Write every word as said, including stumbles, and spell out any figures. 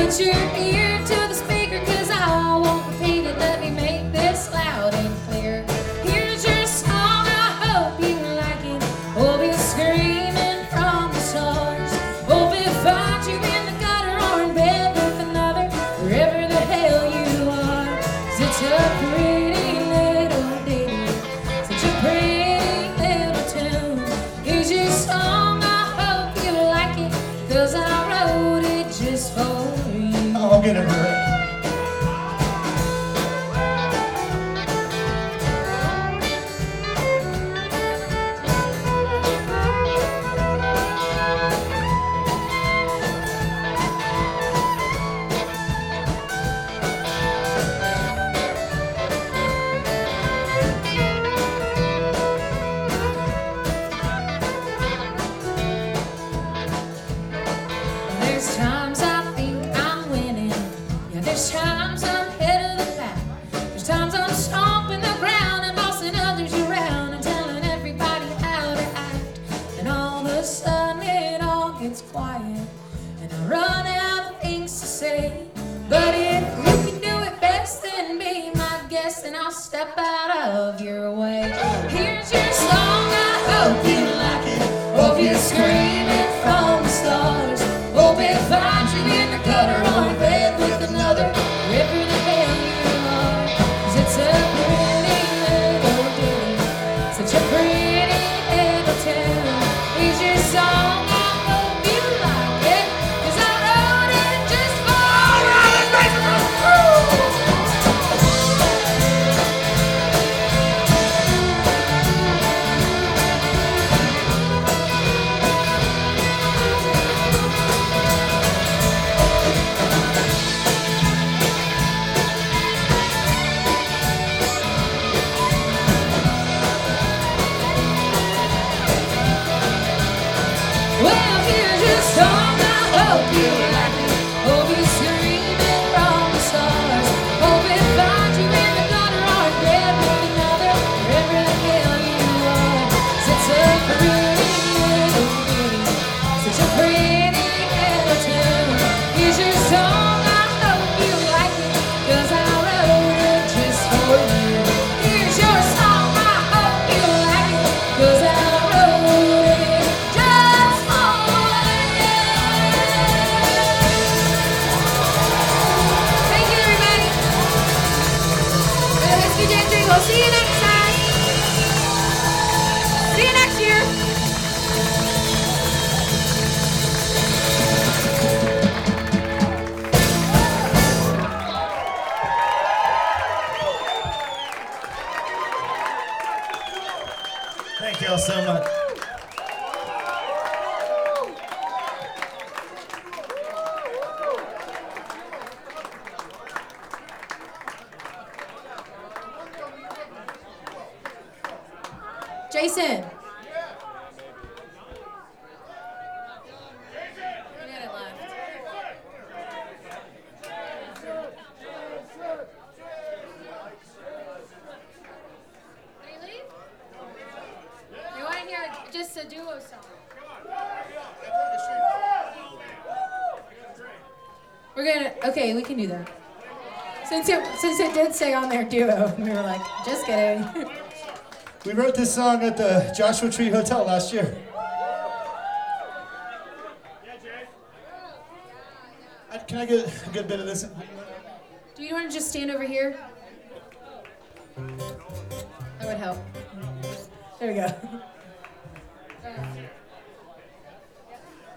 Put your ear to the speaker, cause I won't repeat it. Let me make this loud and clear. Here's your song, I hope you like it. We'll be screaming from the stars. Hope it finds you in the gutter or in bed with another, wherever the hell you are. 'Cause it's a pretty little ditty, such a pretty little tune. Here's your song, I hope you like it, 'cause I wrote it just for you. I'll get into it. There's times I think I'm winning. Yeah, there's times I'm head of the pack. There's times I'm stomping the ground and bossing others around and telling everybody how to act. And all of a sudden it all gets quiet and I run out of things to say. But if you can do it best, then be my guest and I'll step out of your way. Here's your song, I hope you like it. Hope you're screaming from the stars. Hope it finds you in the gutter or in bed with another, wherever the hell you are. 'Cause it's a pretty little ditty, such a pretty little tune. Here's your song, I hope you like it, 'cause I wrote it just for you. Well, here's your song, I hope you like it. Hope you're screaming from the stars. Hope it finds you in the gutter or in bed with another, wherever the hell you are. 'Cause it's a pretty little ditty, such a pretty little tune. Here's your song, I hope you like it, 'cause I wrote it just for you. Here's your song, I hope you like it, 'cause I wrote it just for you. Thank you, everybody. Uh, Whiskey Gentry, we'll see you next time. See you next year. Thank you all so much. Jason. We got it left. Did he leave? You want to hear just a duo song? We're gonna. Okay, we can do that. Since it since it did say on their duo, we were like, just kidding. We wrote this song at the Joshua Tree Hotel last year. I- Can I get a good bit of this? Do you want to just stand over here? That would help. There we go.